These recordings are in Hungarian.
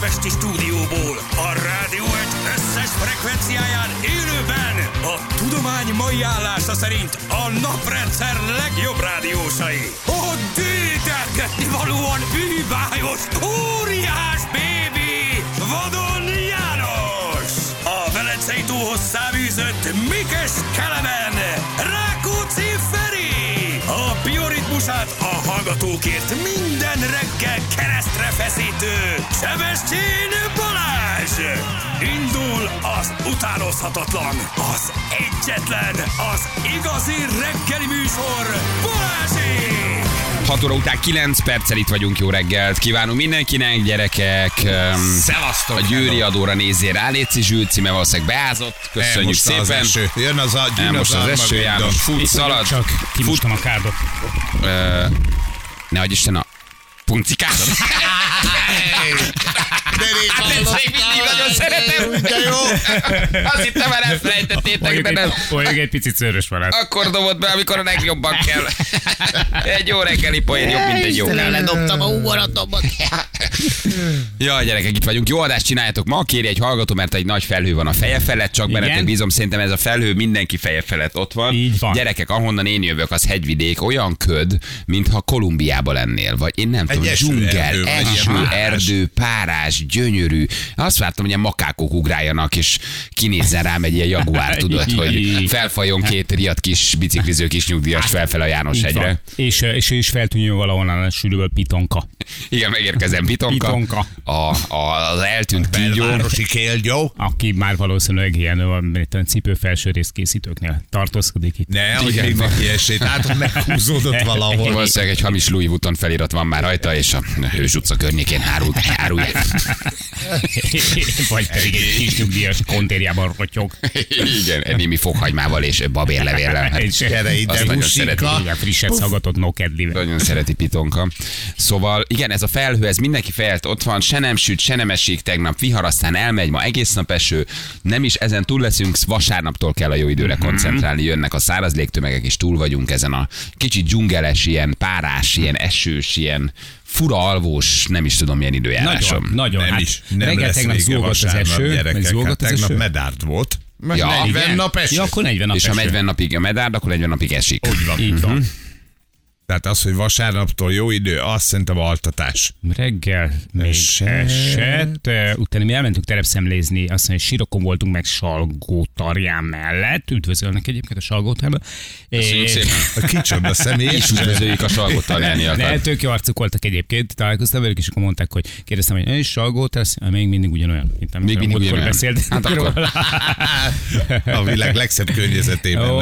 budapesti stúdióból, a rádió egy összes frekvenciáján élőben a tudomány mai állása szerint a naprendszer legjobb rádiósai. A dédelgetni valóan bűbájos, óriás bébi, Vadon János! A Velencei tóhoz száműzött Mikes Kelemen, Rákóczi Feri! A bioritmusát a hallgatókért minden reggel keresztre feszítő Sebestyén Balázs! Indul az utánozhatatlan, az egyetlen, az igazi reggeli műsor, Balázsék! 6 óra után 9 perccel itt vagyunk, jó reggelt kívánunk mindenkinek, gyerekek. Szevasztok! A Győri adóra nézzél rá, Léci Zsülci, mert valószínűleg beázott. Köszönjük szépen. Az eső. Jön az a most az eső, János, fut, szalad. Csak kimostam a kádot. Ne adj Isten a puncikádot. Hát ezt még mindig nagyon szeretem. De jó. Azt hittem, már elfelejtettétek, de nem. Folyik egy picit szőrös van. Akkor dobod be, amikor a legjobban kell. Egy jó reggeli poén jobb, mint egy jó. Ledobtam a ugoratomat. Ja, gyerekek, itt vagyunk. Jó adást csináljátok ma. Kéri egy hallgató, mert egy nagy felhő van a feje felett. Csak bennetek bízom, szerintem ez a felhő mindenki feje felett ott van. Így van. Gyerekek, ahonnan én jövök, az hegyvidék, olyan köd, mintha Kolumbiában lennél. Vagy én nem tudom, dzsungel, eső, erdő, párás, gyönyörű. Azt vártam, hogy ilyen makákok ugráljanak, és kinézzen rám egy ilyen jaguár, tudod, hogy felfajjon két riadt kis bicikliző kis nyugdíjas felfel a János-hegyre. És is feltűnjön valahonnan a sűrűből pitonka. Igen, megérkezem, pitonka. Az eltűnt kígyó. Városi kélgyó. Aki már valószínűleg ilyen cipő felső részkészítőknél tartózkodik itt. Ne, hogy még neki esélyt. Hát meghúzódott valahol. Valószínűleg egy hamis Louis Vuitton felirat van már rajta, és a Hős utca környékén árul. Vagy pedig egy kis nyugdíjas kontérjában rotyog. Igen, némi fokhagymával és babérlevéllel. Gyere ide, Azt nagyon szereti. Igen, frissen szaggatott nokedlivel. Nagyon szereti pitonka. Szóval igen, ez a felhő, ez mindenki fejelt ott van, se nem süt, se nem esik, tegnap vihar, aztán elmegy, ma egész nap eső, nem is ezen túl leszünk, vasárnaptól kell a jó időre koncentrálni, jönnek a száraz légtömegek, és túl vagyunk ezen a kicsit dzsungeles, ilyen párás, ilyen esős, ilyen fura alvós, nem is tudom milyen időjárásom. Nagyon. Nem Hát is. Nem reggel lesz tegnap vége zúgott az vasárnap, eső. gyerekek. Hát tegnap medárd volt. Ja, 40 nap eső. Ja, akkor 40 nap És ha eső. 40 napig a medárd, akkor 40 napig esik. Úgy van. Így van. Tehát az, hogy vasárnaptól jó idő, azt szerintem altatás. Reggel még esett. Utána mi elmentünk terepszemlézni, azt mondja, hogy Sirokon voltunk meg Salgótarján mellett. Üdvözölnek egyébként a Salgótarján. Köszönjük szépen. Kicsoda személy. És üdvözöljük a Salgótarjániakat. De tök jó arcuk voltak egyébként. Találkoztam velük, és akkor mondták, hogy kérdeztem, hogy és Salgótarj, még mindig ugyanolyan, mint Még mindig ugyanolyan. beszéltünk. Hát akkor. A világ legszebb környezetében.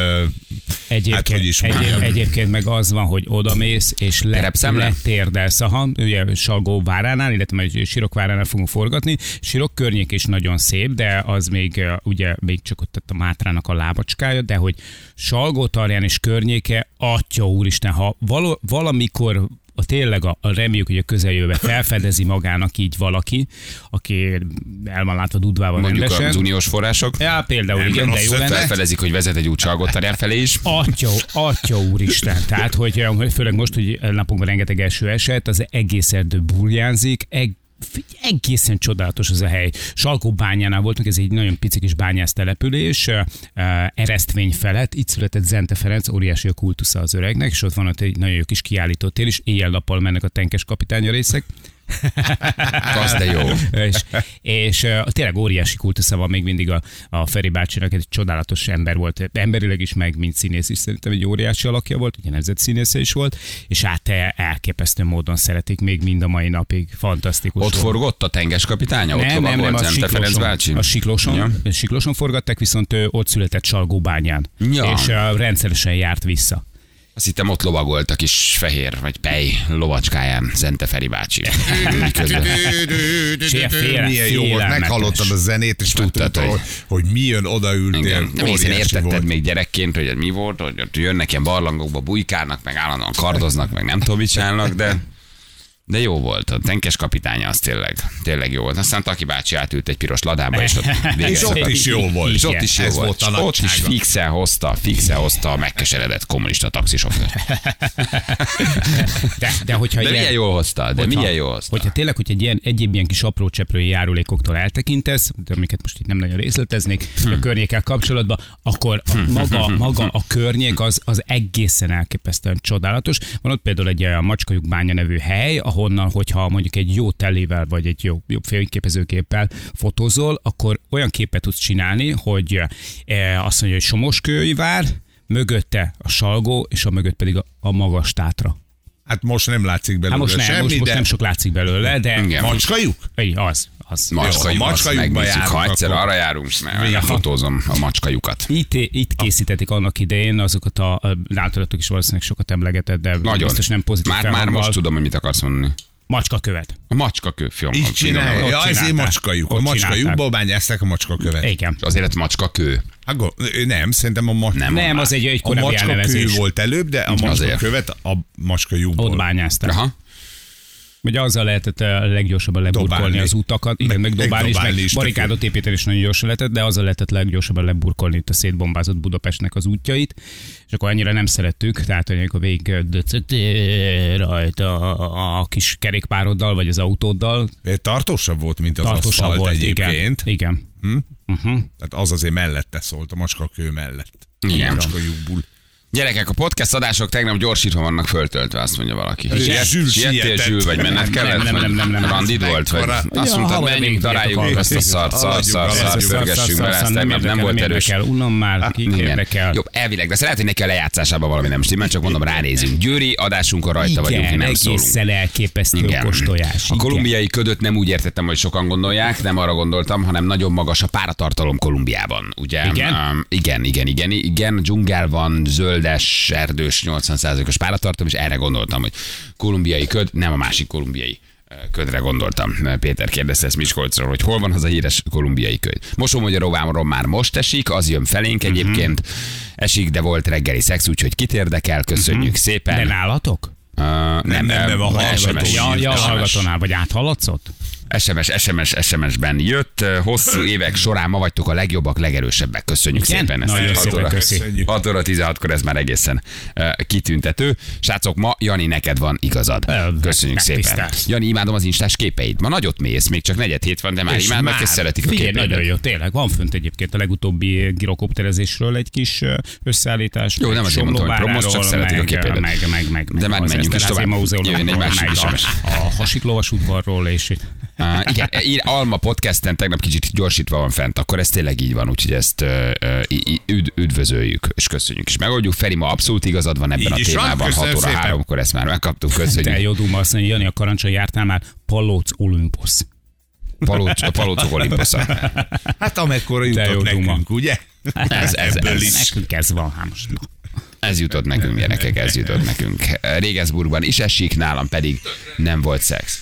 Hát, hogy is mondjam. Egyébként meg az van, hogy odamész, és letérdelsz. Aha, ugye Salgó váránál, illetve majd Sirok váránál fogunk forgatni. Sirok környék is nagyon szép, de az még ugye még csak ott a Mátrának a lábacskája, de hogy Salgótarján és környéke, atya úristen, ha valamikor tényleg reméljük, hogy a közeljövőben felfedezi magának így valaki, aki el van látva dudvával Mondjuk rendesen. az uniós források. Ja, például igen, de jó lenne. Felfedezik, hogy vezet egy út Salgótarján felé is. Atya úristen. Tehát, hogy főleg most, hogy napokban rengeteg eső esett, az egész erdő burjánzik, egészen csodálatos az a hely. Salgóbányánál voltunk, ez egy nagyon pici kis bányász település, Eresztvény felett, itt született Zente Ferenc, óriási a kultusza az öregnek, és ott van ott egy nagyon jó kis kiállítótér is, éjjel-nappal mennek a tenkes kapitánya részek. Az de jó. És tényleg óriási kultusza van még mindig a Feri bácsinak, egy csodálatos ember volt, emberileg is, meg mint színész is szerintem egy óriási alakja volt, ugye nemzetszínésze is volt, és hát elképesztő módon szeretik még mind a mai napig, fantasztikus. Ott forgott a tenges kapitánya? Nem, a Siklóson forgatták, viszont ott született Salgóbányán, és rendszeresen járt vissza. Azt hittem, ott lovagolt a kis fehér vagy pej lovacskáján Zente Feri bácsi. Milyen jó volt, meghallottad a zenét, és tudtad, hogy mi jön, odaültél. Nem hiszen értetted még gyerekként, hogy ez mi volt, hogy jönnek ilyen barlangokba, bujkálnak, meg állandóan kardoznak, meg nem tudom, mit csinálnak, de De jó volt, a tenkes kapitánya az tényleg jó volt. Aztán Taki bácsi átült egy piros ladába, és ott is jó volt. És ott is jó volt. Ott is fixen hozta a megkeseredett kommunista taxisofőr. De milyen jól hozta, Hogyha tényleg, hogy egyéb ilyen kis apró cseprői járulékoktól eltekintesz, amiket most itt nem nagyon részleteznék, a környékkel kapcsolatban, akkor maga a környék az egészen elképesztően csodálatos. Van ott például egy a Macskalyuk bánya nevű hely, ahonnan, hogyha mondjuk egy jó telével, vagy egy jobb fényképezőképpel fotózol, akkor olyan képet tudsz csinálni, hogy azt mondja, hogy Somoskői vár, mögötte a Salgó, és a mögött pedig a Magas Tátra. Hát most nem látszik belőle most nem sok látszik belőle, de... Macskajuk? Az. Macskajukba járunk. Ha egyszer arra járunk, mert fotózom a macskajukat. Itt készítették annak idején azokat általatok is valószínűleg sokat emlegetett, de nagyon. Biztos nem pozitív Már most tudom, hogy mit akarsz mondani. Macskakövet. A macskakő film. Így csinálja. Ja, ezért Macskajuk. A Macskajukból bányázták a macskakövet. Igen. Azért lett macskakő. Nem, szerintem nem, az egy korábbi elnevezés. A macskakő volt előbb, de a macskakövet a Macskajukból. Ott bányázták. Aha. Ugye azzal lehetett leggyorsabban leburkolni az utakat, igen, megdobálni, és barikádot építeni is nagyon gyorsan lehetett, de azzal lehetett leggyorsabban leburkolni itt a szétbombázott Budapestnek az útjait, és akkor annyira nem szerettük, tehát hogy amikor végig rajta a kis kerékpároddal, vagy az autóddal. Tartósabb volt, mint az aszfalt volt, egyébként. Igen. Tehát az azért mellette szólt, a macskakő mellett. Igen. Macskajukból. Gyerekek, a podcast adások tegnap gyorsítva vannak föltöltve, azt mondja valaki. Siettél Zsül, vagy menned kellett? Nem. Randid volt? Vagy azt mondtad, menjünk, daráljuk azt a szart, pörgessünk bele, ezt tegnap nem volt erős. Unom már, kik érdekel. Jobb, elvileg, de lehet, hogy neki a lejátszásában valami nem stimmel, csak mondom, ránézünk. Győri, adásunkon rajta vagyunk, mi nem szólunk. Egészen elképesztő kóstolás. A kolumbiai ködöt nem úgy értettem, hogy sokan gondolják, nem arra gondoltam, hanem nagyon magas a páratartalom Kolumbiában. Ugye? Igen, dzsungel van, zöld, erdős 80%-os páratartalom, és erre gondoltam, hogy kolumbiai köd, nem a másik kolumbiai ködre gondoltam. Péter kérdezte ezt Miskolcról, hogy hol van az a híres kolumbiai köd. Mosómagyaróvámról már most esik, az jön felénk egyébként. Esik, de volt reggeli szex, úgyhogy kit érdekel, köszönjük szépen. De nálatok? Nem, a hallgató. A hallgatónál, vagy áthallatszott? SMS-ben jött. Hosszú évek során ma vagytok a legjobbak, legerősebbek. Köszönjük szépen ezt. Nagyon szépen köszönjük. 6 óra 16-kor ez már egészen kitüntető. Srácok, ma Jani, neked van igazad. Köszönjük szépen. Jani, imádom az instás képeid. Ma nagyot mész, még csak 4-7 van, de már imádnak és szeretik a képeidet. Nagyon jó, tényleg. Van fönt egyébként a legutóbbi girokopterezésről egy kis összeállítás. Jó, nem azért mondtam, hogy promos, csak szeretik a képeidet. De már menjünk is tovább. Jöjjön egy másik SMS. A Hasiklovas udvarról és igen, Alma podcasten tegnap kicsit gyorsítva van fent, akkor ez tényleg így van, úgyhogy ezt üdvözöljük, és köszönjük, és megoldjuk. Feri, ma abszolút igazad van ebben így a témában, 6 óra 3-kor ezt már megkaptuk, köszönjük. De jó duma, azt mondja, Jani, a Karancson jártál már, Palóc Olympus. Palócok Olympusza. Hát amekkora jutott nekünk, ugye? Nekünk ez van, most na. Ez jutott nekünk, gyerekek, ez jutott nekünk. Regensburgban is esik, nálam pedig nem volt szex.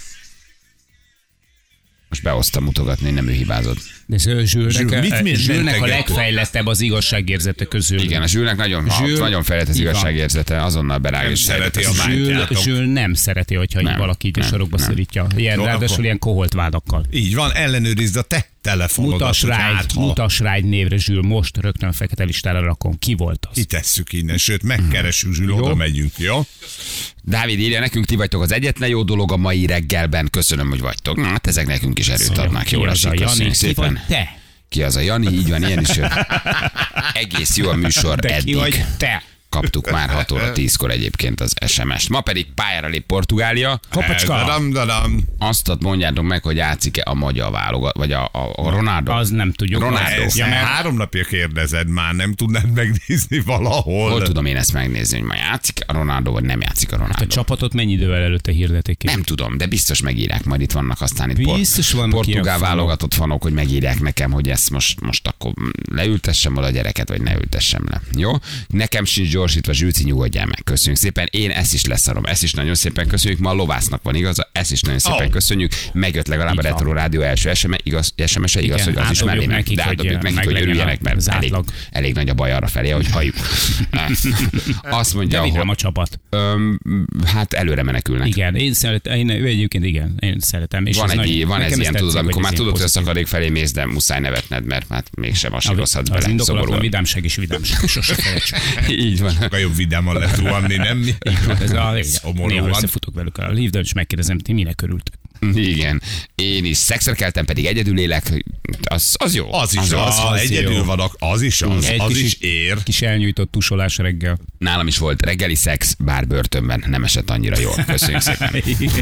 Most behoztam mutogatni, nem ő hibázott. De Zsülnek a legfejlettebb az igazságérzete közül. Igen, a Zsülnek nagyon fejlett az igazságérzete, azonnal berág és szereti a bátyát. Zsül nem szereti, hogyha valaki így a sarokba szorítja. Ráadásul ilyen koholt vádakkal. Így van, ellenőrizd a te telefonodat. Mutass rá egy névre, Zsül, most rögtön a fekete listára rakom. Ki volt az? Kitesszük innen, sőt megkeressük, Zsül, oda megyünk, jó? Dávid írja, nekünk ti vagytok az egyetlen jó dolog a mai reggelben. Köszönöm, hogy vagytok. Hát ezek nekünk is erőt adnak. Jól esik, köszönjük szépen. Te? Ki az a Jani? Így van, ilyen is. Egész jó a műsor eddig. Ki vagy te? Kaptuk már 6 óra 10-kor egyébként az SMS-t. Ma pedig pályára lép Portugália. Hoppacska! Azt mondjátok meg, hogy játszik-e a magyar válogat, vagy a Ronaldo. Az nem tudjuk. Ronaldo. Ja, 3 napja kérdezed már, nem tudnád megnézni valahol. Hol tudom én ezt megnézni, hogy ma játszik a Ronaldo, vagy nem játszik a Ronaldo. Hát a csapatot mennyi idővel előtte hirdetik ki? Nem tudom, de biztos megírják, majd itt vannak aztán itt portugál válogatott fanok, hogy megírják nekem, hogy ezt most akkor leültessem oda a gyereket, vagy ne ültessem le. Jó? Nekem sincs gyorsítva, Zsülci, nyugodjál meg. Köszönjük szépen. Én ezt is leszarom. Ezt is nagyon szépen köszönjük. Ma a lovásznak van igaza. Ezt is nagyon szépen köszönjük. Megjött legalább a Retro Rádió első SMS-e, igaz, hogy az is már nem. De átadjuk nekik, hogy örüljenek, mert elég nagy a baj arra felé, hogy halljuk. Azt mondja, hogy a csapat. Hát előre menekülnek. Igen, én szeretem. És van ez ilyen, tudod, amikor már tudod, hogy a szakadék felé mész, de muszáj nevetned, mert hát mégsem masírozhatsz bele. Az indokolatlan vidámság is vidámság. Sose felejtsük. Így van. Sokkal jobb vidáman lehet zuhanni, nem? Néha összefutok velük a Leave-ben, és megkérdezem, ti minek örültek? Igen. Én is szexre keltem, pedig egyedül élek. Az jó. Az is az. Ha egyedül vannak, az is az. Az is ér. Kis elnyújtott tusolás reggel. Nálam is volt reggeli szex, bár börtönben. Nem esett annyira jól. Köszönjük szépen.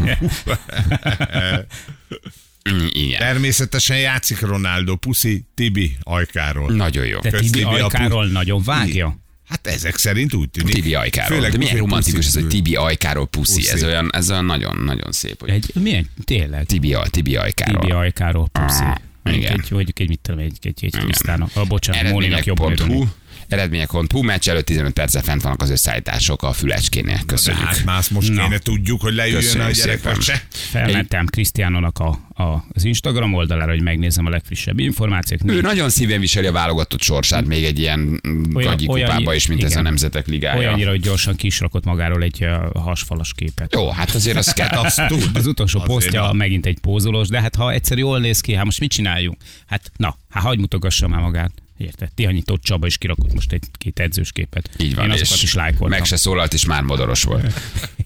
Igen. Természetesen játszik Ronaldo, puszi Tibi Ajkáról. Nagyon jó. De Tibi Ajkáról nagyon vágja. Hát ezek szerint úgy tűnik. Tibi Ajkáról. Főleg, de milyen romantikus ez, hogy Tibi Ajkáról puszi. Ez olyan nagyon szép. Hogy... Milyen? Tényleg? Tibi Ajkáról. Tibi Ajkáról puszi. Igen. Egy mit tudom, egy Krisztának. Bocsánat, Móninak jobban. Eredmények.hu, meccs előtt 15 perccel fent vannak az összeállítások a Fülecskénél. Köszönjük. Hát más most kéne tudjuk, hogy lejöjjön a gyerek, vagy se. Felmentem Krisztiánónak az Instagram oldalára, hogy megnézem a legfrissebb információk. Ő nagyon szíven viseli a válogatott sorsát, még egy ilyen gagyi kupába is, mint ez a Nemzetek Ligája. Olyannyira, hogy gyorsan kisrakott magáról egy hasfalas képet. Jó, hát azért az kell. Az utolsó posztja megint egy pózolós, de hát ha egyszer jól néz ki, hát most mit csináljunk? Hát hagyd mutogassa már magát. Érted? Tihanyított Csaba is kirakott most egy-két edzős képet. Így van, én azokat is lájkoltam. Meg se szólalt, és már modoros volt.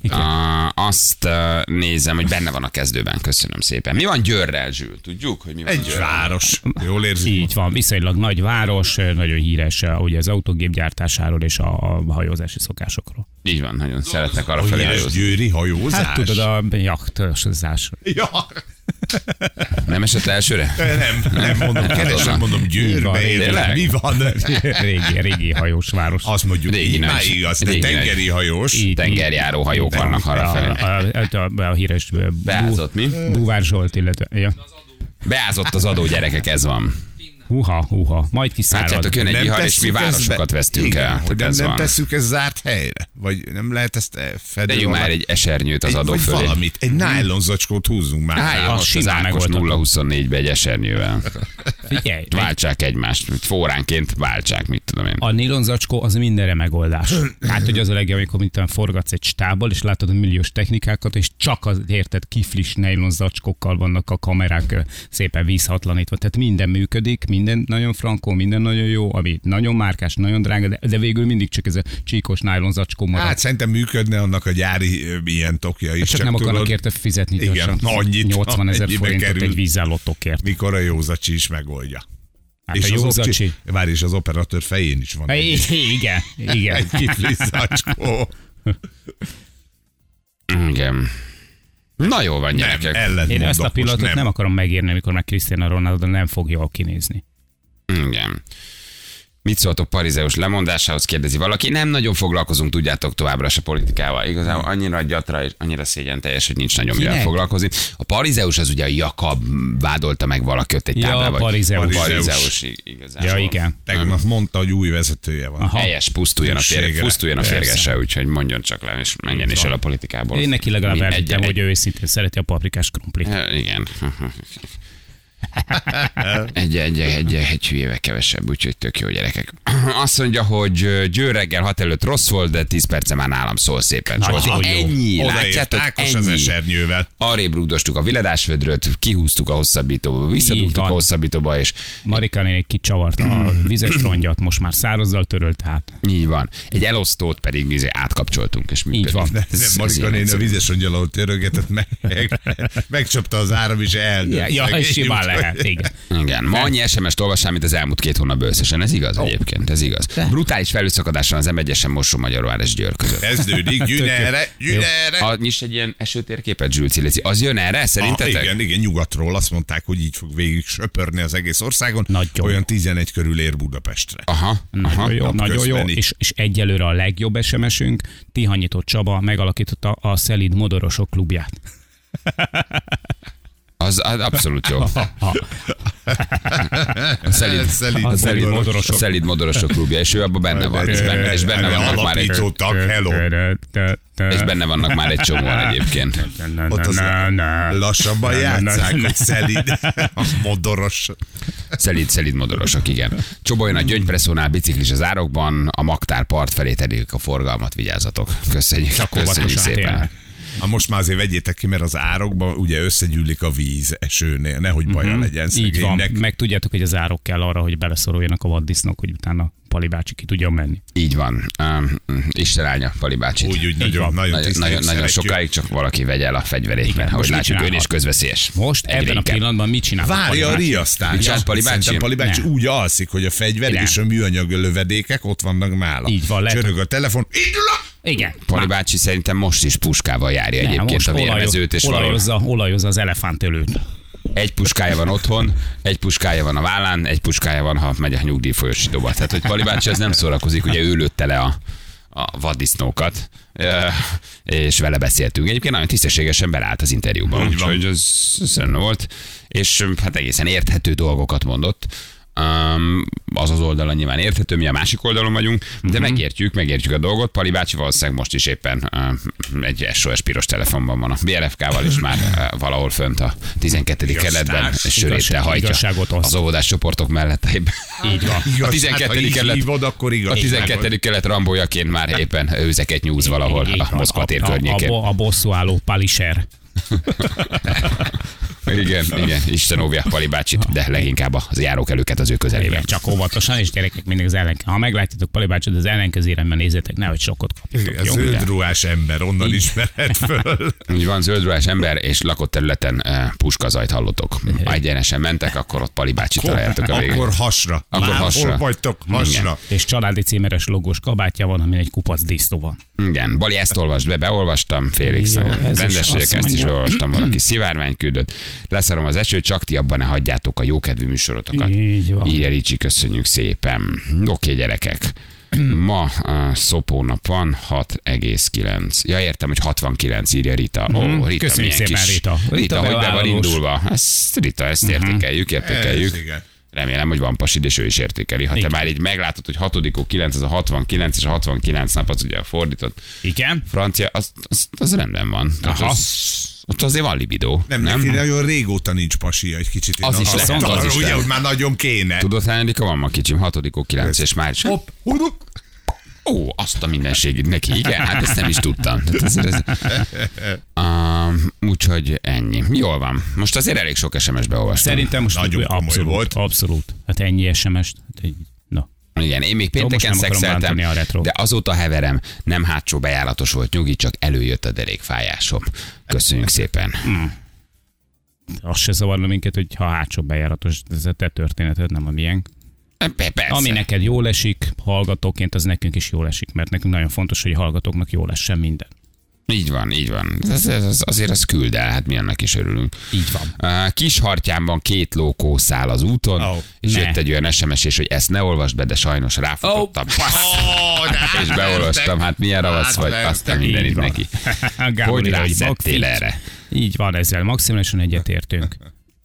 Azt nézem, hogy benne van a kezdőben. Köszönöm szépen. Mi van Győrrel, Zsül? Tudjuk, hogy mi van Egy város. Jól érzik. Így van, viszonylag nagy város, nagyon híres ugye az autógépgyártásáról és a hajózási szokásokról. Így van, nagyon szeretnek arra felé hajózni. Győri hajózás? Hát tudod, a jachtozás. Ja. Nem esett elsőre? Nem mondom, keresen mondom Győrbe, mi van? Régi hajós város. Azt mondjuk, már igaz, de tengeri hajós. Tengerjáró hajók vannak arra felé. A híres Beázott mi? Búvár Zsolt, illetve... Beázott az adó, gyerekek, ez van. Húha, majd kiszárad. Látjátok, jön egy vihar, és mi városokat vesztünk el. Nem tesszük ezt zárt helyre? Vagy nem lehet ezt fedni? Tegyünk már egy esernyőt az adó fölé. Vagy valamit, egy nájlon zacskót húzzunk már. Álljon most az Ákos 0-24-be egy esernyővel. Figyelj. Váltsák egymást, fóránként váltsák, mit tudom én. A nylonzacskó az mindenre megoldás. Hát, hogy az a legjobb, amikor mint forgatsz egy stábbal, és látod a milliós technikákat, és csak az érted kiflis nylonzacskókkal vannak a kamerák szépen vízhatlanítva. Tehát minden működik, minden nagyon frankó, minden nagyon jó, ami nagyon márkás, nagyon drága, de végül mindig csak ez a csíkos nylonzacskó marad. Hát szerintem működne annak a gyári ilyen tokja is. Csak nem akarnak érte fizetni gyorsan. Igen, annyit. 80 000 forintot egy vízálló tokért. Mikor a józacsi is megoldja. Hát és a józacsi. Várj, és az operatőr fején is van. Igen. Egy kiflis zacskó. Igen. Na jó van, gyerekek. Én ezt a pillanatot nem akarom megírni, amikor meg Cristiano Ronaldo nem fog jól kinézni. Igen. Mit szóltok Parizeus lemondásához, kérdezi valaki. Nem nagyon foglalkozunk, tudjátok, továbbra se politikával. Igazából annyira gyatra és annyira szégyen teljes, hogy nincs nagyon mivel foglalkozni. A Parizeus az ugye a Jakab vádolta meg valaki ott egy táblával. Parizeus igazából. Ja, igen. Tegnap mondta, hogy új vezetője van. Helyes, pusztuljon a férgese, úgyhogy mondjon csak le, és menjen is el a politikából. Én neki legalább elhittem, hogy ő őszintén szereti a paprikás krumplit. Igen. Egy hülyével kevesebb, úgyhogy tök jó, gyerekek. Azt mondja, hogy Győr reggel 6 előtt rossz volt, de 10 perce már nálam szól szépen. Ennyi, látjátok, ennyi. Arrébb rúgdostuk a Viledásvödröt, kihúztuk a hosszabbítóba, visszadugtuk a hosszabbítóba, és Marika néni kicsavarta a vizes rongyat, most már szárazzal törölt át. Így van. Egy elosztót pedig átkapcsoltunk, és működik. Így van. Marika néni a vizes rongyal, ahol törögetett, megcsapta az áram, és simán lehet, igen. Ma annyi SMS-t olvassál, mint az elmúlt 2 hónapban összesen. Ez igaz egyébként, ez igaz. Brutális felülszakadáson az M1-esen Mosonmagyaróvár és Győr között. Kezdődik, gyűn erre. Nyis egy ilyen esőtérképet, Zsülci. Az jön erre, szerintetek? Igen, nyugatról azt mondták, hogy így fog végig söpörni az egész országon. Olyan 11 körül ér Budapestre. Aha. Nagyon jó. És egyelőre a legjobb SMS-ünk, Tihanyított Csaba megalakította a Szelíd Modorosok klubját. Az abszolút jó. A szelíd modorosok klubja, és ő abban benne van. És benne vannak már egy és benne vannak már egy csomóan egyébként. Ott az lassabban játsszák, hogy szelíd, modoros. Szelíd modorosok, igen. Csoboljon a Gyöngypresszónál biciklis az árokban, a Magtár part felé terelik a forgalmat, vigyázzatok. Köszönjük szépen. Most már azért vegyétek ki, mert az árokban ugye összegyűlik a víz esőnél, nehogy baja legyen szegénynek. Így van, meg tudjátok, hogy az árok kell arra, hogy beleszoruljanak a vaddisznók, hogy utána Pali bácsi ki tudjon menni. Így van. Isten áldja Pali bácsit. Úgy nagyon sokáig csak valaki vegye el a fegyverét, mert ahogy látjuk, ön is közveszélyes. Most ebben a pillanatban mit csinál? Várja a riasztást. Pali bácsi úgy alszik, hogy a fegyver és a műanyag lövedékek ott vannak nála. Így van. Csörög a telefon. Igen. Pali bácsi szerintem most is puskával járja egyébként a vérmezőt. És olajozza az elefántölőt. Egy puskája van otthon, egy puskája van a vállán, egy puskája van, ha megy a nyugdíjfolyosítóba. Tehát, hogy Pali bácsi az nem szórakozik, ugye ő lőtte le a vaddisznókat, és vele beszéltünk. Egyébként nagyon tisztességesen belállt az interjúban, úgyhogy ez volt, és hát egészen érthető dolgokat mondott. Az oldalon nyilván érthető, mi a másik oldalon vagyunk, de megértjük a dolgot. Pali bácsi valószínűleg most is éppen egy SOS piros telefonban van a BRFK-val, és már valahol fönt a 12. keletben söréttel hajtja az óvodás csoportok mellett. Így van. A 12. kelet Rambójaként már éppen őzeket nyúz valahol a Moszkva tér környékén. A bosszúálló Paliser. Igen, Isten óvja Pali bácsit, de leginkább az járókelőket az ő közelében. Igen, csak óvatosan, és gyerekek mindig az ellenkező. Ha meglátjátok Pali bácsit, az ellenkező irányban nézzetek, nehogy sokkot kapjatok. Zöldruhás ember, onnan ismerhet föl. Úgy van, zöldruhás ember, és lakott területen puskazajt hallotok. Ha egyenesen mentek, akkor ott Pali bácsit találjátok a végén. Akkor hasra. Hol vagytok? Hasra. És családi címeres logós kabátja van, amin egy kupac disznó van. Igen, Bali, ezt olvasd be, beolvastam, Félix. Rendes vagyok, ezt is beolvastam, valaki szivárvány küldött. Leszarom az esőt, csak ti abban ne hagyjátok a jókedvű műsorotokat. Írja Ricsi, köszönjük szépen. Oké, gyerekek. Ma szopónap van, 6,9. Ja, értem, hogy 69, írja Rita. Rita, köszönjük szépen, Rita. Rita, hogy be van indulva. Rita, ezt értékeljük. Remélem, hogy van pasid, és ő is értékeli. Ha te már így meglátod, hogy 6. 9, az a 69, és a 69 nap az ugye fordított. Igen. Francia, az rendben van. Ott azért van libidó. Nem? Nagyon régóta nincs pasia, egy kicsit. Az is lehet. Ugye, hogy már nagyon kéne. Tudod, hányadika van ma kicsim? 6. 9, és már is. Ó, azt a mindenségét neki. Igen, hát ezt nem is tudtam. Úgyhogy ennyi. Jól van. Most azért elég sok SMS-be olvastam. Szerintem most nagyon abszolút volt. Abszolút. Hát ennyi SMS-t. Igen, én még pénteken szexeltem, de azóta heverem, nem hátsó bejáratos volt, nyugi, csak előjött a derékfájásom. Köszönjük szépen. Az se zavarna minket, hogy ha hátsó bejáratos, ez a te történeted, nem a miénk. Persze. Ami neked jól esik, hallgatóként, az nekünk is jól esik, mert nekünk nagyon fontos, hogy a hallgatóknak jól essen minden. Így van. Azért az küld el, hát mi annak is örülünk. Így van. Kishartyán van 2 lókó száll az úton, és jött egy olyan SMS, és hogy ezt ne olvasd be, de sajnos ráfutottam. És beolvastam, hát milyen ravasz vagy, aztán mindenit neki. Hogy rászettél erre? Így van, ezzel maximálisan egyetértünk.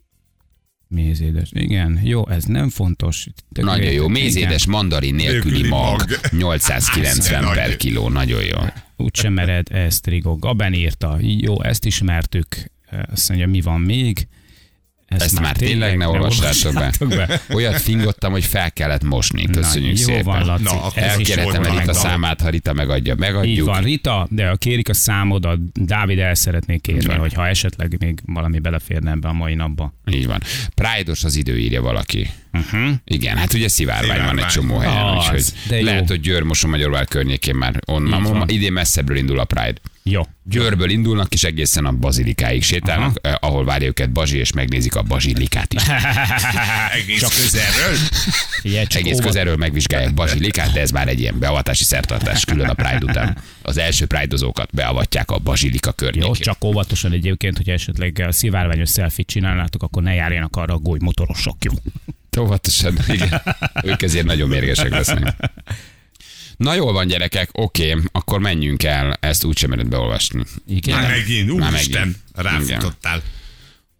Mézédes, igen, jó, ez nem fontos. Nagyon jó, mézédes mandarin nélküli mag, 890 per kiló, nagyon jó. Úgysem mered ezt, Rigó. Gaben írta, jó, ezt ismertük, azt mondja, mi van még? Ezt már tényleg ne olvassátok be. Olyat fingottam, hogy fel kellett mosni. Köszönjük szépen. Jó van, Laci. Elkérhetem el Rita számát, ha Rita megadja. Megadjuk. Így van, Rita, de kérik a számodat, Dávid el szeretnék kérni, hogyha esetleg még valami beleférne ebbe a mai napba. Így van. Pride-os az idő, írja valaki. Igen, hát ugye szivárvány van egy csomó helyen, úgyhogy lehet, hogy Győr, Mosonmagyaróvár környékén már onnan. Idén messzebbről indul a Pride. Jó. Győrből indulnak, és egészen a bazilikáig sétálnak, ahol várja őket Bazsi, és megnézik a bazilikát is. Egész közelről? Egész közelről megvizsgálják bazilikát, de ez már egy ilyen beavatási szertartás külön a Pride után. Az első Pride-ozókat beavatják a bazilika környékén. Jó, csak óvatosan egyébként, hogy esetleg szivárványos selfie csinálnátok, akkor ne járjanak arra a góly motorosok, jó? Óvatosan, igen. Ők ezért nagyon mérgesek lesznek. Na jól van, gyerekek, oké, akkor menjünk el, ezt úgysem mered beolvasni. Igen. Már megint, úristen, ráfutottál.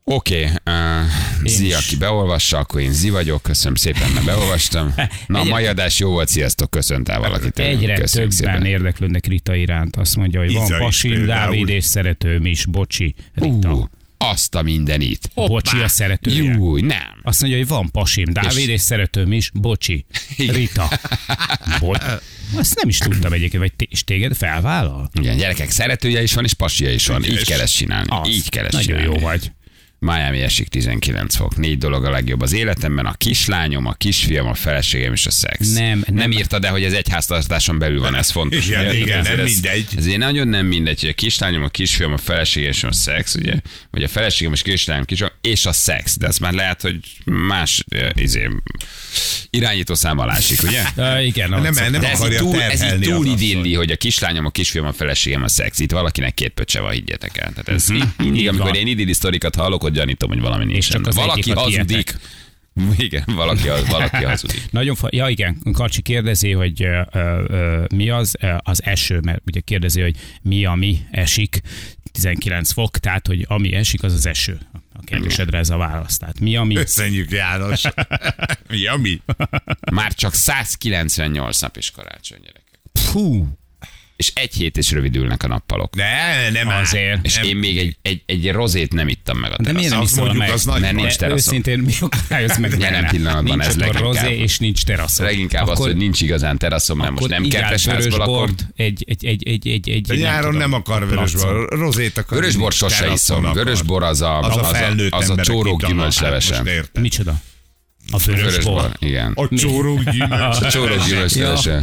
Oké, Zi, aki beolvassa, akkor én Zi vagyok, köszönöm szépen, mert beolvastam. Na, a mai adás jó volt, sziasztok, köszöntál valakit. Egyre többen szépen érdeklődnek Rita iránt, azt mondja, hogy van pasim, Dávid és szeretőm is, bocsi, Rita. Azt a mindenit. Bocsi a szeretője. Júj, nem. Azt mondja, hogy van pasim, Dávid és szeretőm is, bocsi, Rita. Azt nem is tudtam egyébként, vagy és téged felvállal? Igen, gyerekek szeretője is van, és pasia is van. Így kell ezt csinálni. Így kell ezt csinálni. Nagyon jó vagy. Miami esik 19 fok. 4 dolog a legjobb az életemben: a kislányom, a kisfiam, a feleségem és a szex. Nem írta, de hogy ez egy háztartáson belül van, ez fontos. Igen, nem mindegy. Ezért nagyon nem mindegy, hogy a kislányom, a kisfiam, a feleségem és a szex, ugye? Vagy a feleségem és kislányom, és a szex. De ez már lehet, hogy más irányítószám alá esik, ugye? Igen. Nem akarja ez így túl idilli, hogy a kislányom, a kisfiam, a feleségem, a szex. Itt valakinek 2 pöccse van, higgyetek el. Tehát ez mindig, amikor én idilli sztorikat hallok, ott gyanítom, hogy valami nincs. Valaki hazudik. Igen, valaki hazudik. Nagyon ja igen, Karcsi kérdezi, hogy mi az eső, mert ugye kérdezi, hogy mi, ami esik, 19 fok, tehát, hogy ami esik, az az eső. A kérdésedre ez a válasz. Tehát mi, ami... Köszönjük, János. Mi, ami? Már csak 198 nap is karácsony, gyerekek. Fú. És 1 hét is rövidülnek a nappalok. Nem azért. És én még egy rozét nem ittam meg a teraszon. De miért nem iszol meg? Mert nincs teraszon. Őszintén mi akarályozz meg? Jelen pillanatban nincs ez leginkább. Rozé és nincs teraszon. Leginkább az, hogy nincs igazán teraszon, mert most nem kertesházból akkor... Egy nyáron nem akar vörösbor. Rozét akar. Vörösbor sose iszom. Vörösbor az a csórók gyümölcslevese. Micsoda? A vörösbor. Igen. A csórók gyümölcslevese.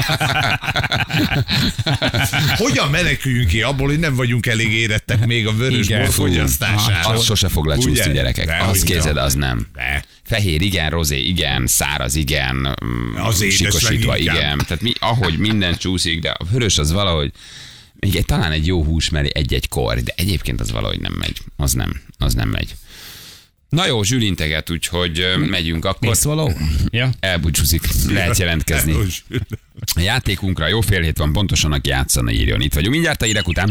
Hogyan meneküljünk ki abból, hogy nem vagyunk elég érettek még a vörösbor fogyasztására? Az sose fog lecsúszni, gyerekek. Az kézed, az nem. Fehér, igen, rozé, igen, száraz, igen, sikosítva, igen. Tehát ahogy minden csúszik, de a vörös az valahogy, még talán egy jó hús mellé egy-egy kor, de egyébként az valahogy nem megy. Az nem megy. Na jó, Zsül integet, úgyhogy megyünk akkor. Mész való? Ja. Elbúcsúzik, lehet jelentkezni. A játékunkra jó fél hét van, pontosan aki játszana írjon. Itt vagyunk mindjárt a hírek után.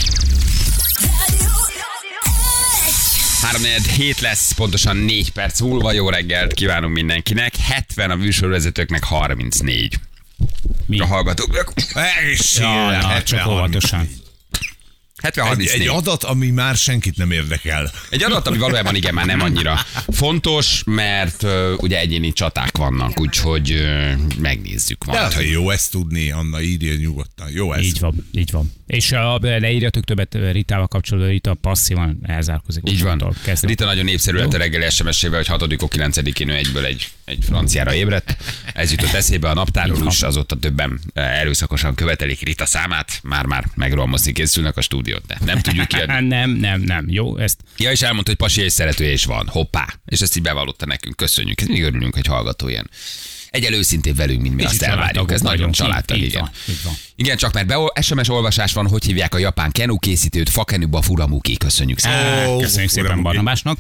3-4 lesz, pontosan 4 perc múlva. Jó reggelt kívánunk mindenkinek. 70 a műsorvezetőknek, 34. Mi? A hallgatóknak. Csak óvatosan. 70-34. Egy adat, ami már senkit nem érdekel. Egy adat, ami valójában igen, már nem annyira fontos, mert ugye egyéni csaták vannak, úgyhogy megnézzük majd. De hogy jó ezt tudni, Anna, írja nyugodtan. Jó ez. Így van. És leírjatok többet Ritával kapcsolatban, Rita passzívan elzárkozik. Így van. Rita nagyon népszerű lett a reggeli SMS-ével, hogy 6-9-én ő egyből egy franciára ébredt. Ez jutott eszébe a naptárról is, azóta többen erőszakosan követelik Rita számát, már megrohamozni készülnek a stúdiót, de nem tudjuk ki. Nem. Jó, ezt. Ja, és elmondta, hogy pasi és szeretője is van. Hoppá. És ezt így bevallotta nekünk. Köszönjük. Ez még örülünk, hogy hallgató ilyen. Egyel őszintén velünk, mint mi azt elvárjuk. Ez nagyon családtag, igen. Igen, csak mert SMS olvasás van, hogy hívják a japán kenu készítőt, Fakenuba Furamuki. Köszönjük szépen. Köszönjük szépen Barnabásnak.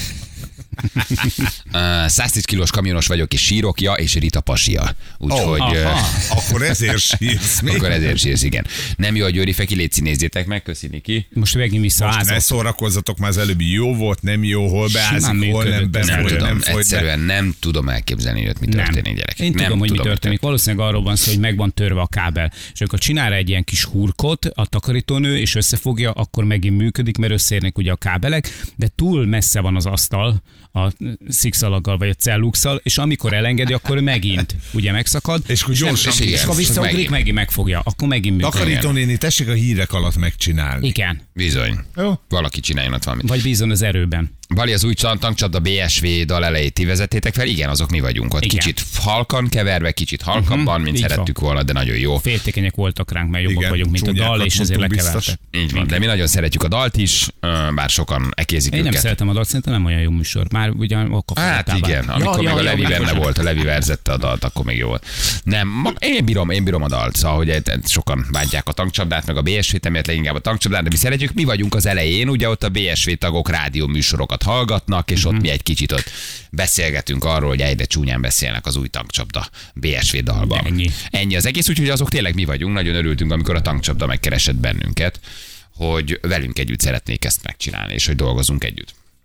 110 kilós kamionos vagyok, és sírok, és Rita pasia. Úgyhogy... Akkor ezért sírsz még. Akkor ezért sírsz, igen. Nem jó a Győri Feki, légy nézzétek meg, köszi Niki. Most megint visszaázok. Most ne szórakozzatok, már az előbbi jó volt, nem jó, hol beázik, hol nem befolyt, nem folyt. Egyszerűen nem tudom elképzelni, hogy mi történik, gyerekek. Én tudom, hogy mi történik. Valószínűleg arról van szó, hogy meg van törve a kábel. És amikor csinál egy ilyen kis hurkot a takarítónő, és összefogja, akkor megint működik, mert összeérnek ugye a kábelek, de túl messze van az asztal a szikszalaggal vagy a celluxal, és amikor elengedi, akkor megint ugye megszakad, és akkor gyorsan, és ha visszaugrik, megint megfogja, akkor megint működik. Takarítónéni, tessék a hírek alatt megcsinálni. Igen. Bizony. Jó. Valaki csináljon ott valamit. Vagy bízon az erőben. Bali, az új tankcsapda BSV dal elejét ti vezettétek fel? Igen, azok mi vagyunk ott. Igen. Kicsit halkan keverve, kicsit halkabban, mint szerettük volna, de nagyon jó. Féltékenyek voltak ránk, mert jobbak vagyunk, mint a dal, és ezért lekevertek. Így van, de mi nagyon szeretjük a dalt is, bár sokan ekézik őket. Én nem szeretem a dalt, szerintem nem olyan jó műsor. Már ugyan a hát igen, amikor még a Levi benne volt, a Levi verzette a dalt, akkor még jó volt. Nem, én bírom a dalt, szóval, hogy sokan bántják a tankcsapdát, meg a BSV-t, emiatt leginkább a tankcsapdát, de mi szeretjük, mi vagyunk az elején, ugye ott a BSV tagok rádió műsorokat hallgatnak, és ott mi egy kicsit ott beszélgetünk arról, hogy egyre csúnyán beszélnek az új tankcsapda BSV dalban. Ennyi az egész, úgyhogy azok tényleg mi vagyunk. Nagyon örültünk, amikor a tankcsapda megkeresett bennünket, hogy velünk együtt szeretnék ezt megcsinálni, és hogy dolgozunk együtt.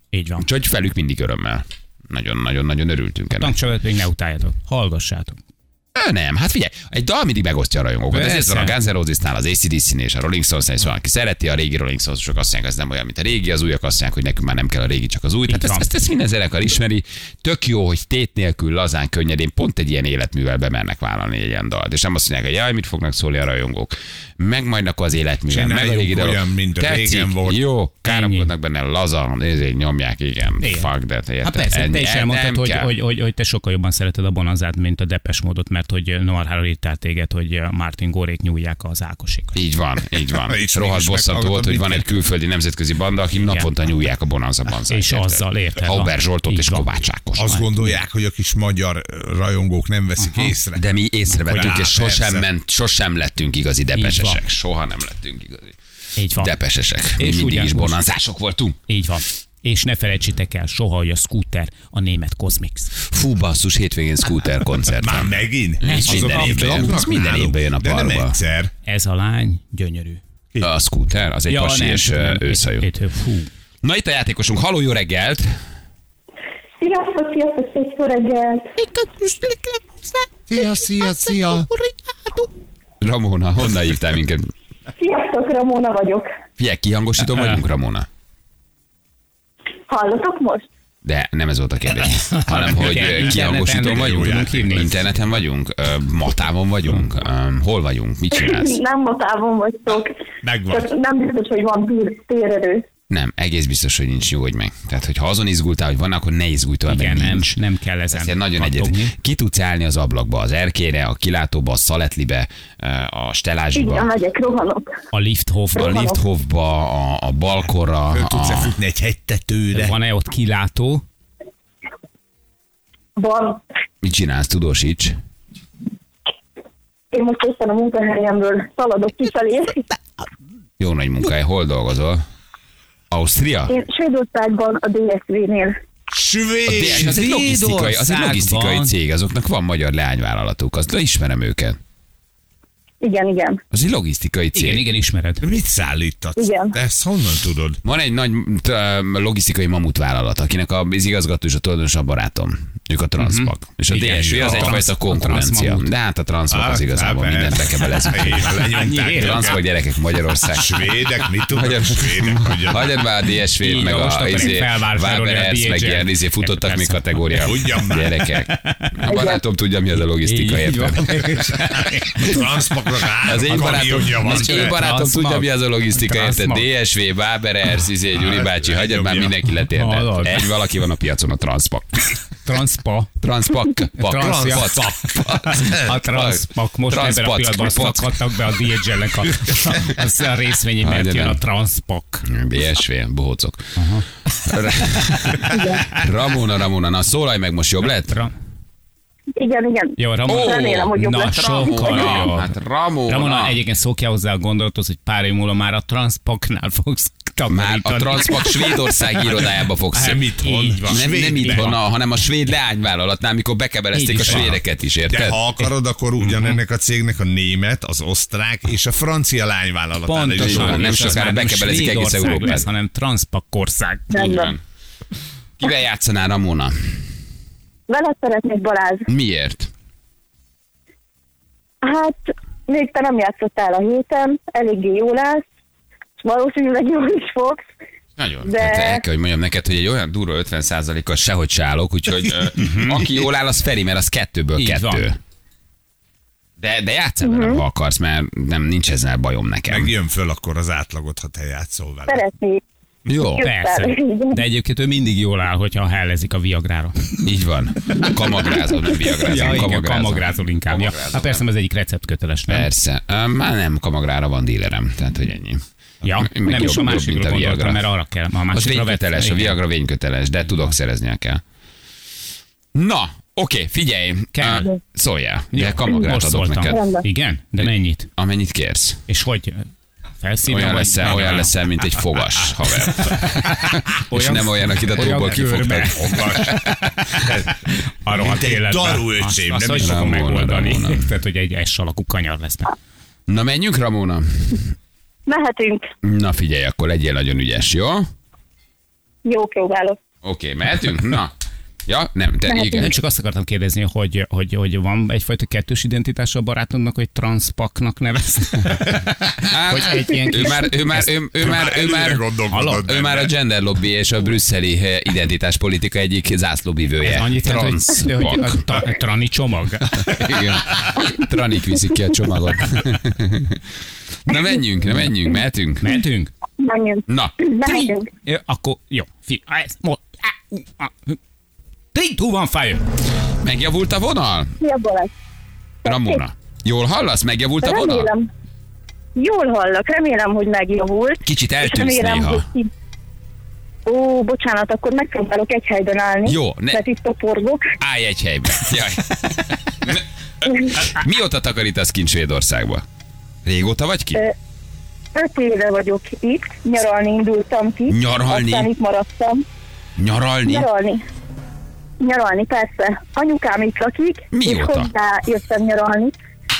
Így van. Úgyhogy felük mindig örömmel. Nagyon-nagyon örültünk ennek. Tankcsavát még ne utáljátok. Hallgassátok. Nem, hát figyelj, egy dal mindig megosztja a rajongókat. Persze. Ez van a Guns N' Roses-nál, az AC/DC-nél és a Rolling Stones-nál is van, aki szereti a régi Rolling Stones-osok, azt mondják, ez nem olyan, mint a régi, az újak azt mondják, hogy nekünk már nem kell a régi, csak az új. Tehát ezt minden zenekar ismeri. Tök jó, hogy tét nélkül, lazán, könnyedén pont egy ilyen életművel bemernek vállalni egy ilyen dalt. És nem azt mondják, hogy jaj, mit fognak szólni a rajongók. Meg majd akkor az életművel, meg a régi dalok. Olyan, mint a régen volt. Jó, káromkodnak benne lazan, ezért nyomják, igen. Fuck that. Hát persze, te is elmondtad, hogy te sokkal jobban szereted a Bonanzát, mint a Depeche Módot, mert hogy Noarhára írtál téged, hogy Martin Gorék nyúlják az Ákosékat. Így van. Rohadt bosszantó volt, hogy van egy külföldi nemzetközi banda, aki naponta nyúlják a Bonanza banzát. És azzal érted. Hauber Zsoltot és Kovács Ákos. Azt gondolják, hogy a kis magyar rajongók nem veszik észre. De mi észrevettünk, és sosem lettünk igazi depesesek. Soha nem lettünk igazi depesesek. Mi mindig is bonanzások voltunk. Így van. És ne felejtsétek el soha, hogy a Scooter a német Cosmix. Fú, basszus, hétvégén Scooter koncert. Már megint? Minden évben jön a parkba. De nem egyszer. Ez a lány gyönyörű. A Scooter, az egy pasi és őszajú. Na itt a játékosunk. Halló, jó reggelt! Sziasztok, szép jó reggelt! Szia! Ramona, honnan hívtál minket? Sziasztok, Ramona vagyok. Figyelj, kihangosító vagyunk, Ramona? Hallotok most? De nem ez volt a kérdés, hanem hogy kihangosító vagyunk, interneten vagyunk, Matávon vagyunk, hol vagyunk, mit csinálsz? Nem Matávon vagytok, csak nem biztos, hogy van térerő. Nem, egész biztos, hogy nincs, nyugodj meg. Tehát, hogy ha azon izgultál, hogy van, akkor ne izgulj tovább, igen, nincs. Nem kell ezen. Nagyon egyet. Ki tudsz állni az ablakba, az erkére, a kilátóba, a szaletlibe, a stelázsiba. Igen, megyek, rohanok. A lifthofba, a balkorra. Tudsz futni egy hegytetőre. Van-e ott kilátó? Van. Mit csinálsz, tudósíts? Én most éppen a munkahelyemről szaladok kifelé. Jó nagy munkahely, hol dolgozol? Ausztria? Én Svédországban a DSV-nél. Az egy logisztikai cég, azoknak van magyar leányvállalatuk, azt ismerem őket. Igen. Az egy logisztikai cég. Igen, ismered. Mit szállítatsz? Igen. De ezt honnan tudod? Van egy nagy logisztikai mamutvállalat, akinek az igazgató és a tulajdonos a barátom. Ők a Transpak. És a DSV az egyfajta konkurencia. De hát a Transpak az igazából mindent bekebelezik. Transpak gyerekek Magyarország. Svédek, mit tudnak? Hagyjad már a DSV-t, meg a Waberers, meg ilyen futottak mi kategória. Gyerekek. A barátom tudja, mi az a logisztika, érted? Az én barátom tudja, mi az a logisztika, érted? DSV, Waberers, Gyuri bácsi, hagyjad már, mindenki letérted. Egy valaki van a piacon, a Transpak. Transpak. A Transpak. Most ebben a pillanatban szakadtak be a DHL-nek a részvényi, mert jön a Transpak. DSV, bohócok. Ramona, na szólalj meg, most jobb lett? Igen. Jó, Ramona. Remélem, hogy jobb lesz. Sokkal jó. Hát Ramona, egyébként szokja hozzá a gondolatot, hogy pár év múlva már a Transpaknál fogsz már a Transpak Svédország irodájába fogsz. Nem itthon. Nem itthon, hanem a svéd leányvállalatnál, amikor bekebelezték a svédeket is, érted? De ha akarod, akkor ugyanennek a cégnek a német, az osztrák és a francia lányvállalatánál is. Pontosan, nem sokára bekebelezik egész Európát. Hanem Transpakország. Kivel játszanál, Ramona? Veled szeretnék, Balázs. Miért? Hát, még te nem játszottál a héten, eléggé jól állsz, valószínűleg jól is fogsz. Nagyon. De... Hát el kell, hogy mondjam neked, hogy egy olyan durva 50%-kal sehogy se állok, úgyhogy aki jól áll, az Feri, mert az 2-ből 2. De játsszál velem, ha akarsz, mert nincs ezzel bajom nekem. Meg jön föl akkor az átlagot, ha te játszol vele. Szeretnék. Jó. Persze. De egyébként ő mindig jól áll, hogyha hellezik a viagrára. Így van. Kamagrázol, nem viagrázol. Kamagrázol inkább. Hát persze, ez egyik receptköteles, nem? Persze. Már nem kamagrára van dílerem, tehát hogy ennyi. Ja, nem is a másikra gondoltam, mert arra kell. Az vényköteles, a Viagra vényköteles, de tudok szereznie kell. Na, oké, figyelj, szóljál. De kamagrát adok neked. Igen? De mennyit? Amennyit kérsz. És hogy... Olyan leszel, mint egy fogas, haver. És nem olyan, akit a tóból kifogtad. A rohadt életben. Darú öcsém. Azt hogy fogom megoldani. Tehát, hogy egy S-alakú kanyar lesz. Na, menjünk, Ramona? Mehetünk. Na figyelj, akkor legyél nagyon ügyes, jó? Jó, próbálok. Oké, mehetünk? Na. Ja, nem, de igen. Én csak azt akartam kérdezni, hogy van egyfajta kettős identitása a barátodnak, hogy transzpaknak nevez. Hogy egy ilyen ő már a gender lobby és a brüsszeli identitáspolitika egyik zászlóbivője. Annyit jelent, hogy Trani csomag. Igen. Tranik viszik ki a csomagot. Na menjünk, mehetünk. Mehetünk? Menjünk. Na. Mehetünk. Akkor jó. 3, 2, 1, fire! Megjavult a vonal? Mi a Balázs? Ramona. Jól hallasz? Megjavult a vonal? Remélem. Jól hallak, remélem, hogy megjavult. Kicsit És eltűnsz remélem, néha. hogy Ó, bocsánat, akkor megpróbálok egy helyben állni. Jó, Tehát itt toporgok. Állj egy helyben. Jaj. Mióta takarítasz kint Svédországba? Régóta vagy ki? 5 éve vagyok itt, nyaralni indultam ki. Nyaralni? Aztán itt maradtam. Nyaralni? Nyaralni, persze. Anyukám itt lakik. Mióta? És hozzá jöttem nyaralni.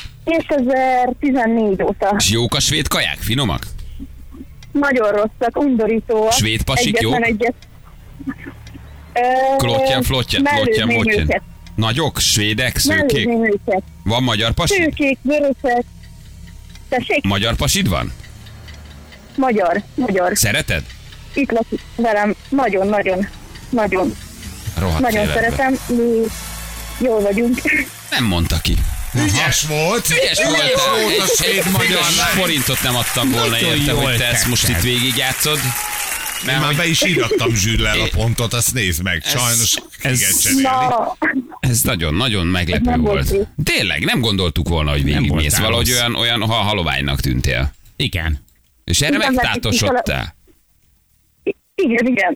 2014 óta. És jók a svéd kaják? Finomak? Nagyon rosszak, undorítóak. Svéd pasik jók? Egyet. Klottyan, flottyan. Nagyok, svédek, szőkék? Őket. Van magyar pasi? Szőkék, vörösek. Tessék? Magyar pasid van? Magyar. Szereted? Itt lakik velem. Nagyon. Rohadt Nagyon életbe. szeretem. Mi jól vagyunk. Nem mondta ki. Ügyes volt. Ügyes voltál. Volt a svéd magyar. Forintot nem adtam volna érte, hogy te ezt most itt végigjátszod. Nem, már be is írattam Zsüllel a pontot, azt nézd meg. Sajnos igen cserélni. Na, Ez nagyon meglepő Nem volt. volt. Tényleg, nem gondoltuk volna, hogy végigmész. voltál Valahogy rossz. olyan haloványnak tűntél. Igen. És erre Igen, megtátosodtál. igen.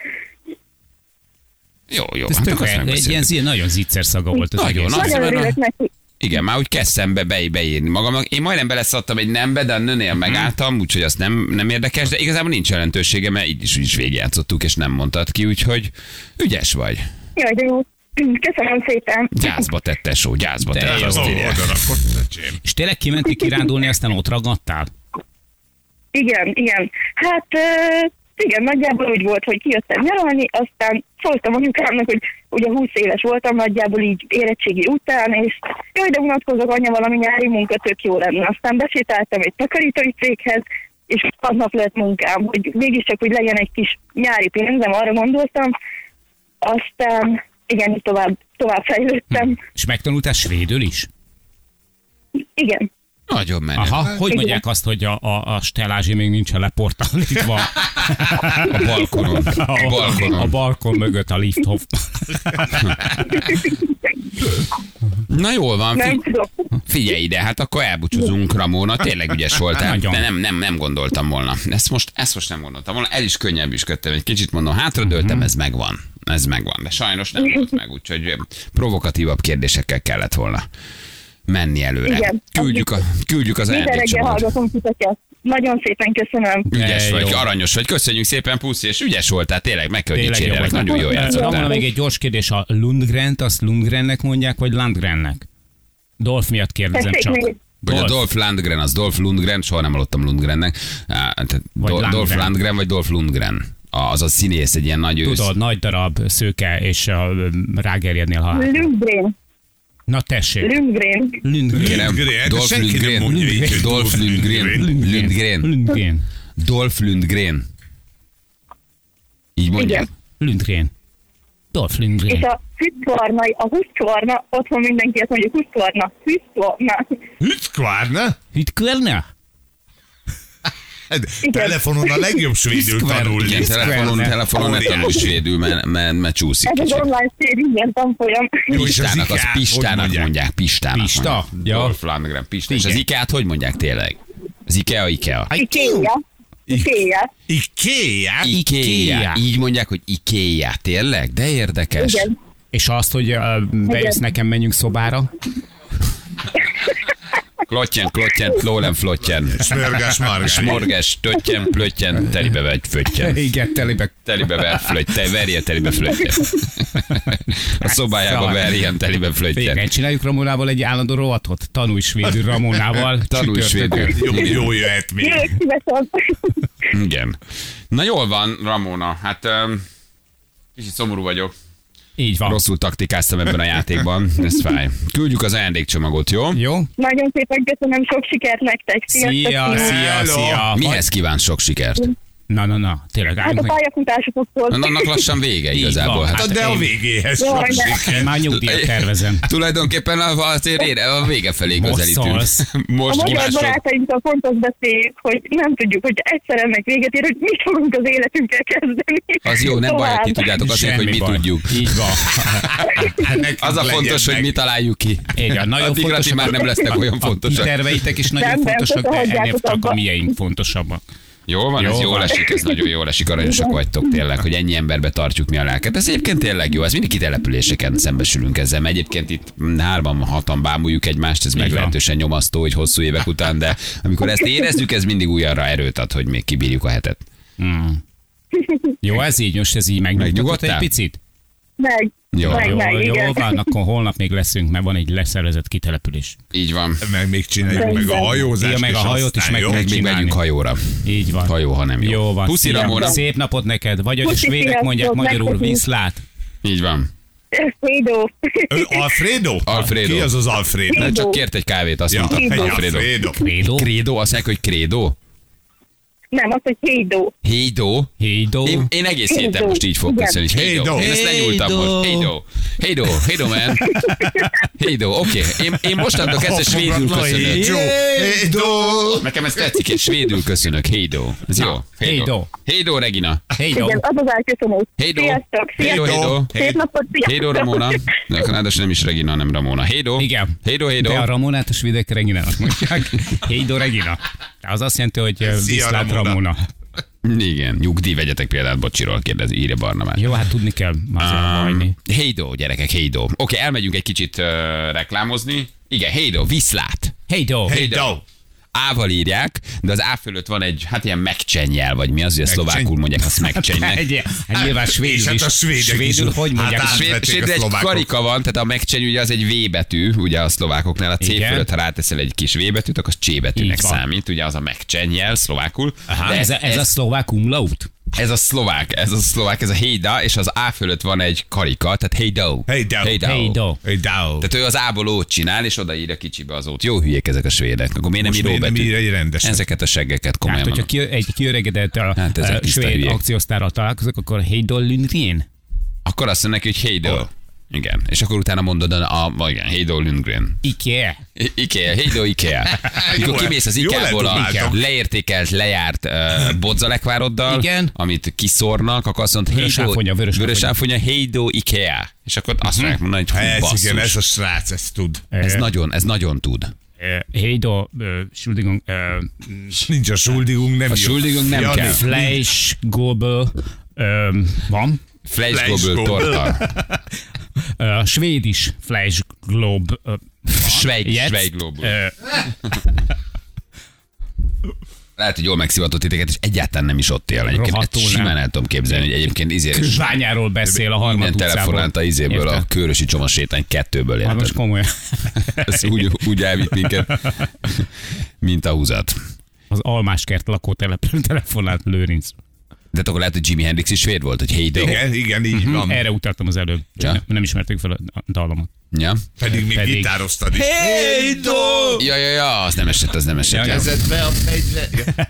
Jó, Ez hát tök akkor azt egy megbeszéltük. ilyen nagyon zicser szaga volt. Ez Nagyon, egész. Azt Nagyon hiszem, örülök neki. Igen, már úgy kezdtem beírni magamnak. Én majdnem beleszadtam egy nembe, de a nőnél megálltam, úgyhogy azt nem érdekes, de igazából nincs jelentősége, mert így is végigjátszottuk, és nem mondtad ki, úgyhogy ügyes vagy. Jaj, de jó. Köszönöm szépen. Gyászba tett, tesó, gyászba De tett. jó. Azt írják. Oda rakott, öcsém. És tényleg kimentél kirándulni, aztán ott ragadtál? Igen. Hát igen, nagyjából úgy volt, hogy kijöttem nyaralni, aztán szóltam anyukámnak, hogy ugye 20 éves voltam nagyjából így érettségi után, és jaj, de unatkozok, anya, valami nyári munka tök jó lenne. Aztán besétáltam egy takarítói céghez, és aznap lett munkám, hogy mégiscsak, hogy legyen egy kis nyári pénzem, arra gondoltam. Aztán igen, így tovább fejlődtem. És megtanultál svédül is? Igen. Nagyon menő. Aha, hogy mondják azt, hogy a Stelázsi még nincsen leportálítva? A balkonon. A balkon mögött a lifthof. Na jól van, Nem tudom. figyelj ide, hát akkor elbúcsúzunk, Ramona, tényleg ügyes voltál, Nagyon. de nem gondoltam volna. Ezt most nem gondoltam volna, el is könnyebbisködtem egy kicsit, mondom, hátradőltem, ez megvan, de sajnos nem volt meg, úgyhogy provokatívabb kérdésekkel kellett volna menni előre. Igen. Küldjük az Minden reggel ajándékcsomagot. hallgatom titeket. Nagyon szépen köszönöm. Ügyes vagy, Jó. aranyos vagy, köszönjük szépen, puszi, és ügyes voltál, tényleg meg kell, hogy Tényleg jó dicsérjelek, volt. nagyon jól Ramona, játszottál. még egy gyors kérdés. A Lundgrent, azt Lundgrennek mondják, vagy Landgrennek? Dolph miatt kérdezem Tessék csak. még. Vagy a Dolph Lundgren, az Dolph Lundgren, soha nem hallottam Lundgrennek. Dolph Lundgren. Lundgren, vagy Dolph Lundgren. Az a színész, egy ilyen nagy ősz. Tudod, nagy darab, szőke, és rágerjednél halál. Lundgren. Na tessék. Lundgren. Lundgren. Lundgren, Dolph senki nem Lundgren. mondja így, hogy Dolph Lundgren. Lundgren. Lundgren. Dolph Lundgren. Így mondják. Igen. Lundgren. Dolph És Lundgren. a Husqvarna, otthon mindenki azt mondja, Husqvarna. Hütkvárna? Hütkverna? Telefonon a legjobb svédül tanulni. Igen, telefonon ne tanulj svédül, mert csúszik Ez az kicsit. online szél, igen, tanfolyam. Jó, és az Pistának, az Ikea-t hogy Pistának mondják. Pistának Pista? mondják. Ja. Dolph Lundgren, Pista. És az Ikea-t hogy mondják tényleg? Az Ikea. Ikea. Ikea. Így mondják, hogy Ikea. Tényleg? De érdekes. Igen. És azt, hogy bejössz nekem, menjünk szobára? Klottyen, lólem, flottyen. Smörgás, margás. Smorgás, töttyen, plöttyen, telibe vagy föttyen. Igen, Telibe ver flötty, verje telibe flöttyen. A szobájába verjen telibe flöttyen. Végre csináljuk Ramonával egy állandó rovatot? Tanulj svédül Ramonával. Tanulj Csütörtökön. svédül. Jó jöhet még. Jövök szívesen. Igen. Na jól van, Ramona. Hát kicsit szomorú vagyok. Így van. Rosszul taktikáztam ebben a játékban. Ez fáj. Küldjük az ajándékcsomagot, jó? Jó? Nagyon szépen köszönöm, sok sikert nektek. Szia. Mihez kíván sok sikert? Na, tényleg Hát a pályafutásoktól. Annak lassan vége igazából. van. Hát, De a végéhez sok siker. Én már nyugdíjat tervezem. tulajdonképpen a vége felé közelítünk. A magyar barátainkkal pont azt beszéljük, hogy nem tudjuk, hogy egyszer ennek véget ér, hogy mit fogunk az életünkkel kezdeni. Az jó, nem baj, hogy ti tudjátok azért, hogy mi tudjuk. Így van. Az a fontos, hogy mi találjuk ki. Igen, nagyon addigra ti már nem lesznek olyan fontosak. A terveitek is nagyon fontosak, de ennél a mieink fontosabbak. Jó van, ez jól esik, ez nagyon jól esik, aranyosak vagytok tényleg, hogy ennyi emberbe tartjuk mi a lelket. Ez egyébként tényleg jó, ez mindig kitelepüléseken szembesülünk ezzel, mert egyébként itt 3-6-an bámuljuk egymást, ez meglehetősen nyomasztó, hogy hosszú évek után, de amikor ezt érezzük, ez mindig újra erőt ad, hogy még kibírjuk a hetet. Jó, ez így, most ez így megnyugodott egy picit? Meg. Jó van, akkor holnap még leszünk, mert van egy leszervezett kitelepülés. Így van. Meg még csináljuk meg a hajózást. Meg a hajót is még megyünk hajóra. Így van. Hajó, ha nem jó. Jó van. Puszi, Ramona. Szép napot neked. Vagy hogy a svédek mondják magyarul, viszlát. Így van. Alfredo? Ki az az Alfredo? De csak kért egy kávét, azt mondta. Alfredo. Credo? Azt mondják, hogy credo? Nem, azt, hogy Heido. Én egész héten most így fogok köszönni. Heido. Én ezt lenyúltam most. Heido, man. Heido, oké. Én mostantól kezdve svédül köszönök. Nekem ez tetszik, én svédül köszönök. Heido. Ez jó. Heido, Regina. Igen, az az elköszönés. Sziasztok. Szép napot, Heido, Ramona. Ráadásul nem is Regina, nem Ramona. Heido. Igen. Heido. De a Ramonát a svédek Reginának mondják. Heido, Regina. Az azt jelenti, hogy viszlát Ramona. Igen, nyugdíj vegyetek például Bocsiról, kérdezi, írja Barnabás. Jó, hát tudni kell azért Heido, gyerekek, Heido. Oké, elmegyünk egy kicsit reklámozni. Igen, Heido, viszlát. Heido. A-val írják, de az A fölött van egy, hát ilyen megcsennyel, vagy mi az, hogy a szlovákul mondják, azt megcsennynek. Nyilván svédül is. Svédül, hogy mondják? Svédül egy karika van, tehát a megcsenny ugye az egy V betű, ugye a szlovákoknál a C fölött, ha ráteszel egy kis V betűt, akkor az C betűnek számít, ugye az a megcsennyel szlovákul. Ez a szlovák umlaut? Ez a szlovák, ez a Heida, és az A fölött van egy karika, tehát Heido. Tehát ő az A-ból ót csinál, és odaírja kicsibe az ót. Jó hülyék ezek a svédek. Akkor miért nem író betű? Ezeket a seggeket komolyan. Hát, hogyha egy kiöregedett svéd akciósztárral találkozok, akkor Heido Lundgren. Akkor azt mondja neki, hogy Heido. Igen, és akkor utána mondod igen, Heido Lundgren. Ikea, Heido Ikea. Mikor kimész az Ikea-ból a leértékelt, lejárt bodzalekvároddal, amit kiszórnak, akkor azt mondod, vörös áfonya, Heido Ikea. És akkor azt fogják mondani, hogy basszus. Igen, ez a srác, ez tud. Ez nagyon tud. Heido, Schuldigung. Nincs a Schuldigung, nem a Schuldigung nem kell. Fleischgabel van. Fleischgabel torta. Svéd is Fleischglob. Schweiglob. Lehet, hogy jól megszivatott titeket, és egyáltalán nem is ott él. Egyébként simán el tudom képzelni, hogy egyébként Zványáról beszél a Harmat utcából. Telefonált a izéből, a Körösi Csoma sétány 2-ből érted. Most komolyan. Ez úgy elvitt minket, mint a húzat. Az Almáskert lakótelepről telefonált Lőrinc. De akkor lehet, hogy Jimi Hendrix is svéd volt, hogy Heido. Igen, így van. Erre utaltam az előbb. Ja? Nem ismertük fel a dallamot. Ja. Pedig még gitároztad is. Heido! Ja, az nem esett. Ja. Kezed be a fegyver.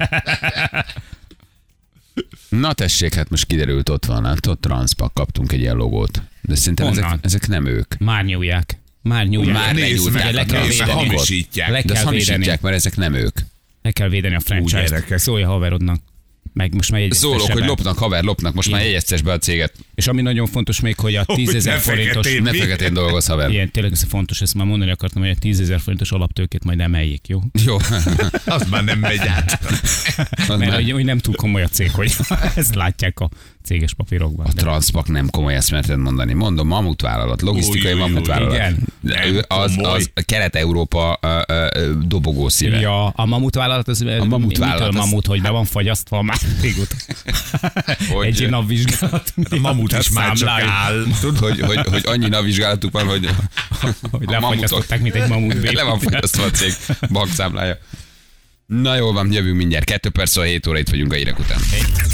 Na tessék, hát most kiderült, ott van, hát ott Transpak kaptunk egy ilyen logót. De szerintem ezek nem ők. Már nyúlják. Már lenyúlták. Le kell védeni. Hamisítják. De hamisítják, mert ezek nem ők. Le kell védeni a franchise-t. Szólj a haverodnak. Meg most már szólok, hogy lopnak, most már jegyeztes be a céget. És ami nagyon fontos még, hogy a 10 000 forintos... Ne feketén dolgoz, haver. Igen, tényleg ez fontos, ezt már mondani akartam, hogy a 10 000 forintos alaptőkét majd emeljék, jó? Jó. Az már nem megy át. Mert hogy nem túl komoly a cég, hogy ezt látják a céges papírokban. A Transpak nem komoly, ezt merted mondani. Mondom, mamutvállalat, logisztikai mamutvállalat. Igen. Az Kelet-Európa dobogó szíve. Ja, a mamutvállalat az... A mamutvállalat. Mitől mamut, hogy be van fagyasztva már régóta. Egy napvizsgálat. A mamut is már csak áll. Hogy annyi napvizsgálatuk van, hogy lefagyasztották, mint egy mamut. Le van fagyasztva a cég bankszámlája. Na jól van, jövünk mindjárt. 2 perc, 7 óra itt vagyunk a hírek után.